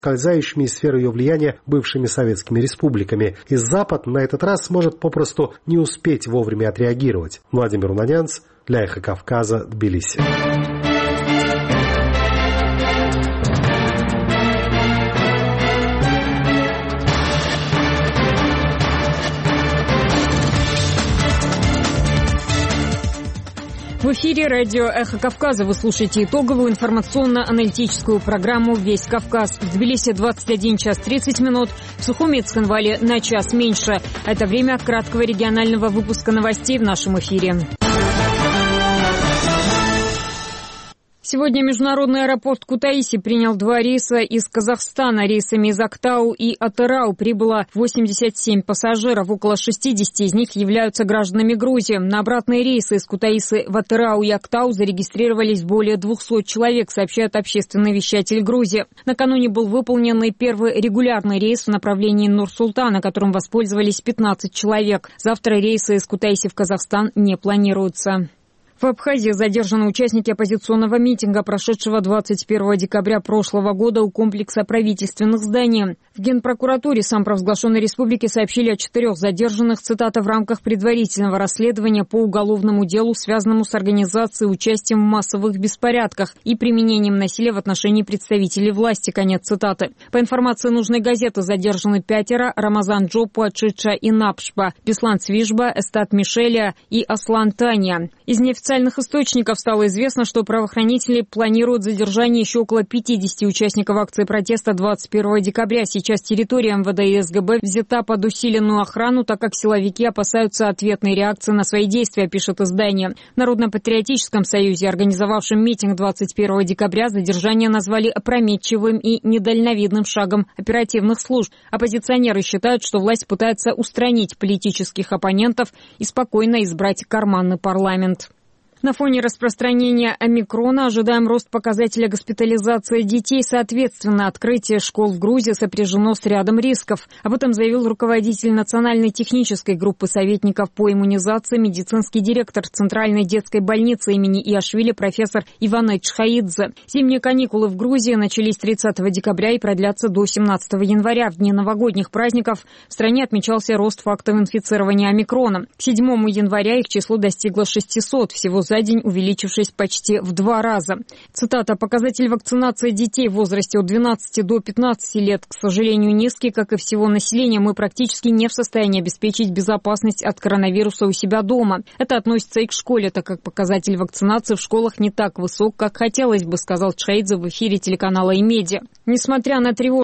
скользающими из сферы ее влияния бывшими советскими республиками. И Запад на этот раз может попросту не успеть вовремя отреагировать. Владимир Унанянц для Эхо Кавказа, Тбилиси. В эфире радио «Эхо Кавказа». Вы слушаете итоговую информационно-аналитическую программу «Весь Кавказ». В Тбилиси 21 час 30 минут, в Сухуми и Цхинвале на час меньше. Это время краткого регионального выпуска новостей в нашем эфире. Сегодня международный аэропорт Кутаиси принял 2 рейса из Казахстана. Рейсами из Актау и Атырау прибыло 87 пассажиров. Около 60 из них являются гражданами Грузии. На обратные рейсы из Кутаиси в Атырау и Актау зарегистрировались более 200 человек, сообщает общественный вещатель Грузии. Накануне был выполнен и первый регулярный рейс в направлении Нур-Султана, которым воспользовались 15 человек. Завтра рейсы из Кутаиси в Казахстан не планируются. В Абхазии задержаны участники оппозиционного митинга, прошедшего 21 декабря прошлого года у комплекса правительственных зданий. В Генпрокуратуре самопровозглашенной республики сообщили о 4 задержанных, цитата, в рамках предварительного расследования по уголовному делу, связанному с организацией и участием в массовых беспорядках и применением насилия в отношении представителей власти, конец цитаты. По информации нужной газеты, задержаны 5: Рамазан Джопа, Чича Инапшба, Беслан Цвижба, Эстат Мишеля и Аслан Таня. Из неофициальных источников стало известно, что правоохранители планируют задержание еще около 50 участников акции протеста 21 декабря. Сейчас территория МВД и СГБ взята под усиленную охрану, так как силовики опасаются ответной реакции на свои действия, пишет издание. В Народно-патриотическом союзе, организовавшем митинг 21 декабря, задержание назвали опрометчивым и недальновидным шагом оперативных служб. Оппозиционеры считают, что власть пытается устранить политических оппонентов и спокойно избрать карманный парламент. На фоне распространения омикрона ожидаем рост показателя госпитализации детей. Соответственно, открытие школ в Грузии сопряжено с рядом рисков. Об этом заявил руководитель Национальной технической группы советников по иммунизации, медицинский директор Центральной детской больницы имени Иашвили профессор Иван Чхаидзе. Зимние каникулы в Грузии начались 30 декабря и продлятся до 17 января. В дни новогодних праздников в стране отмечался рост фактов инфицирования омикроном. К 7 января их число достигло 600, всего за день увеличившись почти в 2 раза. Цитата: «Показатель вакцинации детей в возрасте от 12 до 15 лет, к сожалению, низкий, как и всего населения. Мы практически не в состоянии обеспечить безопасность от коронавируса у себя дома. Это относится и к школе, так как показатель вакцинации в школах не так высок, как хотелось бы», сказал Чхаидзе в эфире телеканала «Имедиа». Несмотря на тревожность